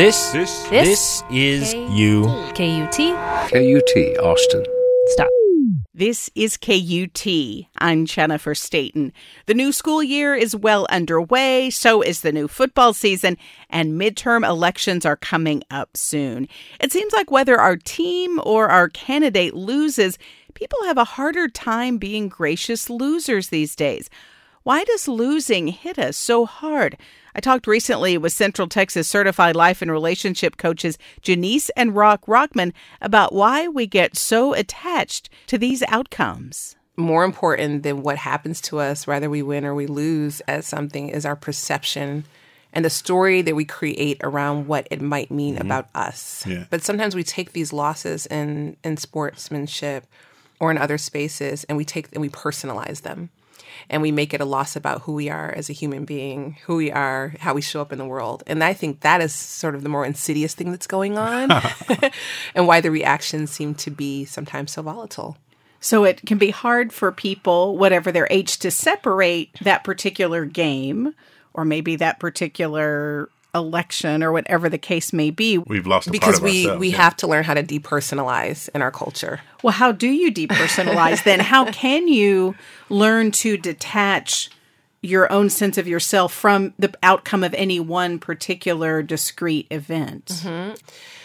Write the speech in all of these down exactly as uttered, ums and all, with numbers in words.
This, this, this, is K- you. K U T. K U T, Austin. Stop. This is K U T. I'm Jennifer Staten. The new school year is well underway, so is the new football season, and midterm elections are coming up soon. It seems like whether our team or our candidate loses, people have a harder time being gracious losers these days. Why does losing hit us so hard? I talked recently with Central Texas Certified Life and Relationship Coaches Janice and Rock Rockman about why we get so attached to these outcomes. More important than what happens to us, whether we win or we lose at something, is our perception and the story that we create around what it might mean mm-hmm. about us. Yeah. But sometimes we take these losses in, in sportsmanship or in other spaces, and we take and we personalize them. And we make it a loss about who we are as a human being, who we are, how we show up in the world. And I think that is sort of the more insidious thing that's going on and why the reactions seem to be sometimes so volatile. So it can be hard for people, whatever their age, to separate that particular game or maybe that particular election or whatever the case may be. We've lost a because part of we ourselves, we yeah. have to learn how to depersonalize in our culture. Well, how do you depersonalize then? How can you learn to detach your own sense of yourself from the outcome of any one particular discrete event? Mm-hmm.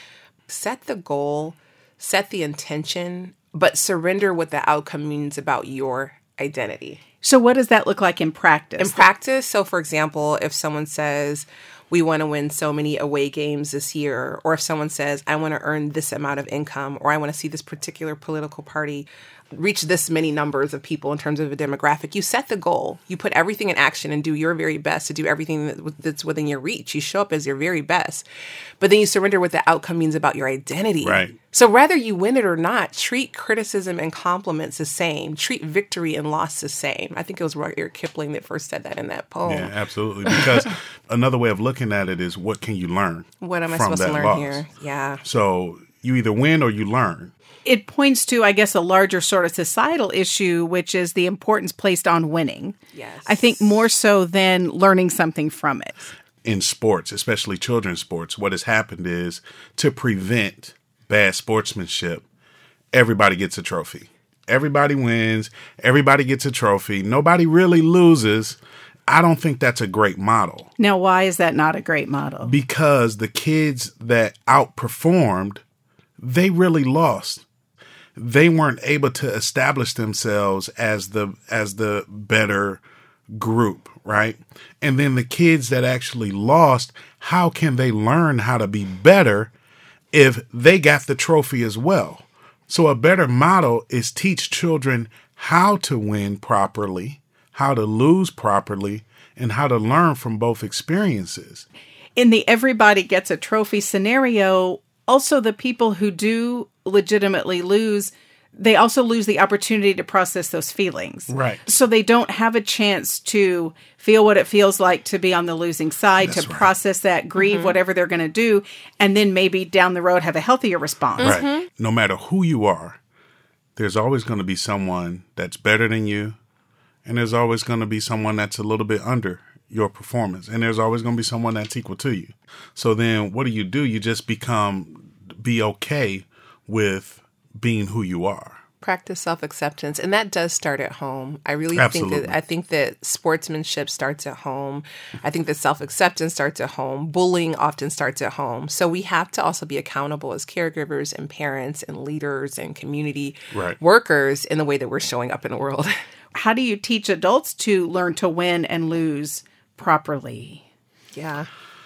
Set the goal, set the intention, but surrender what the outcome means about your identity. So what does that look like in practice? In practice, so for example, if someone says, we want to win so many away games this year, or if someone says, I want to earn this amount of income, or I want to see this particular political party reach this many numbers of people in terms of a demographic, you set the goal. You put everything in action and do your very best to do everything that, that's within your reach. You show up as your very best. But then you surrender what the outcome means about your identity. Right. So whether you win it or not, treat criticism and compliments the same. Treat victory and loss the same. I think it was Rudyard Kipling that first said that in that poem. Yeah, absolutely. Because another way of looking at it is, what can you learn? What am I from supposed to that learn loss? here? Yeah. So you either win or you learn. It points to, I guess, a larger sort of societal issue, which is the importance placed on winning. Yes. I think more so than learning something from it. In sports, especially children's sports, what has happened is, to prevent bad sportsmanship, everybody gets a trophy. Everybody wins. Everybody gets a trophy. Nobody really loses. I don't think that's a great model. Now, why is that not a great model? Because the kids that outperformed, they really lost. They weren't able to establish themselves as the as the better group, right? And then the kids that actually lost, how can they learn how to be better if they got the trophy as well? So a better model is teach children how to win properly, how to lose properly, and how to learn from both experiences. In the everybody gets a trophy scenario, also the people who do legitimately lose, they also lose the opportunity to process those feelings. Right. So they don't have a chance to feel what it feels like to be on the losing side, That's to right. process that, grieve, mm-hmm. whatever they're going to do, and then maybe down the road have a healthier response. Right. Mm-hmm. No matter who you are, there's always going to be someone that's better than you, and there's always going to be someone that's a little bit under your performance, and there's always going to be someone that's equal to you. So then what do you do? You just become, be okay with being who you are. Practice self-acceptance. And that does start at home. I really Absolutely. think that I think that sportsmanship starts at home. I think that self-acceptance starts at home. Bullying often starts at home. So we have to also be accountable as caregivers and parents and leaders and community right. workers in the way that we're showing up in the world. How do you teach adults to learn to win and lose properly? Yeah.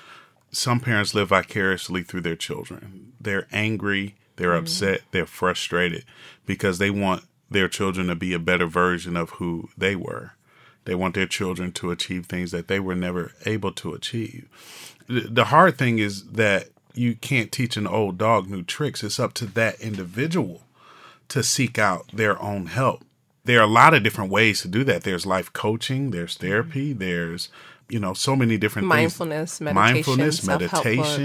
Some parents live vicariously through their children. They're angry. They're mm-hmm. upset, they're frustrated because they want their children to be a better version of who they were. They want their children to achieve things that they were never able to achieve. The hard thing is that you can't teach an old dog new tricks. It's up to that individual to seek out their own help. There are a lot of different ways to do that. There's life coaching, there's therapy, there's, you know, so many different Mindfulness, things. meditation, Mindfulness, self-help meditation. books.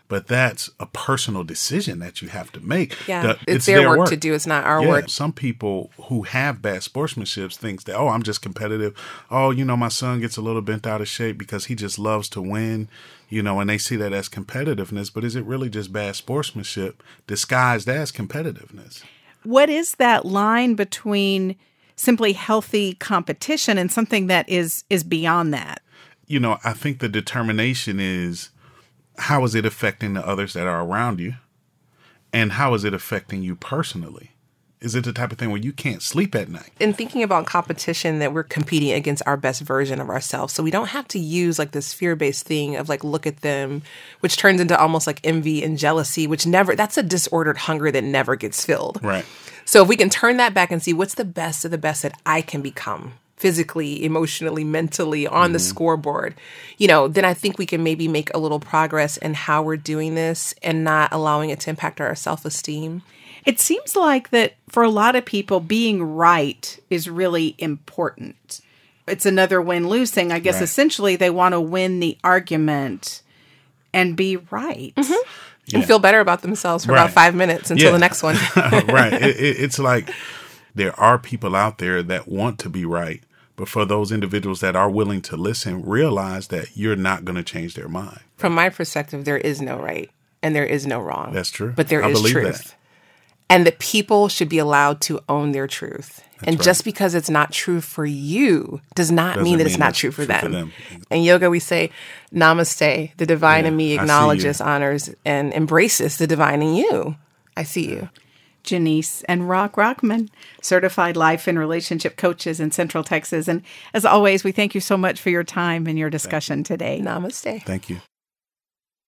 But that's a personal decision that you have to make. Yeah, The- it's, their, work, to do. It's not our yeah, work. some people who have bad sportsmanship thinks that, oh, I'm just competitive. Oh, you know, my son gets a little bent out of shape because he just loves to win, you know, and they see that as competitiveness. But is it really just bad sportsmanship disguised as competitiveness? What is that line between simply healthy competition and something that is is beyond that? You know, I think the determination is, how is it affecting the others that are around you? And how is it affecting you personally? Is it the type of thing where you can't sleep at night? In thinking about competition, that we're competing against our best version of ourselves. So we don't have to use like this fear-based thing of like, look at them, which turns into almost like envy and jealousy, which never, that's a disordered hunger that never gets filled. Right. So if we can turn that back and see what's the best of the best that I can become, physically, emotionally, mentally, on mm-hmm. the scoreboard, you know, then I think we can maybe make a little progress in how we're doing this and not allowing it to impact our self-esteem. It seems like that for a lot of people, being right is really important. It's another win-lose thing. I guess right. essentially they want to win the argument and be right. Mm-hmm. Yeah. And feel better about themselves for right. about five minutes until yeah. the next one. right. It, it, it's like there are people out there that want to be right. But for those individuals that are willing to listen, realize that you're not going to change their mind. From my perspective, there is no right and there is no wrong. That's true. But there I is believe truth. That. And that people should be allowed to own their truth. That's and right. just because it's not true for you does not Doesn't mean that mean it's not true, for, true them. for them. In yoga, we say, namaste, the divine yeah, in me acknowledges, honors, and embraces the divine in you. I see you. Janice and Rock Rockman, certified life and relationship coaches in Central Texas. And as always, we thank you so much for your time and your discussion today. Namaste. Thank you.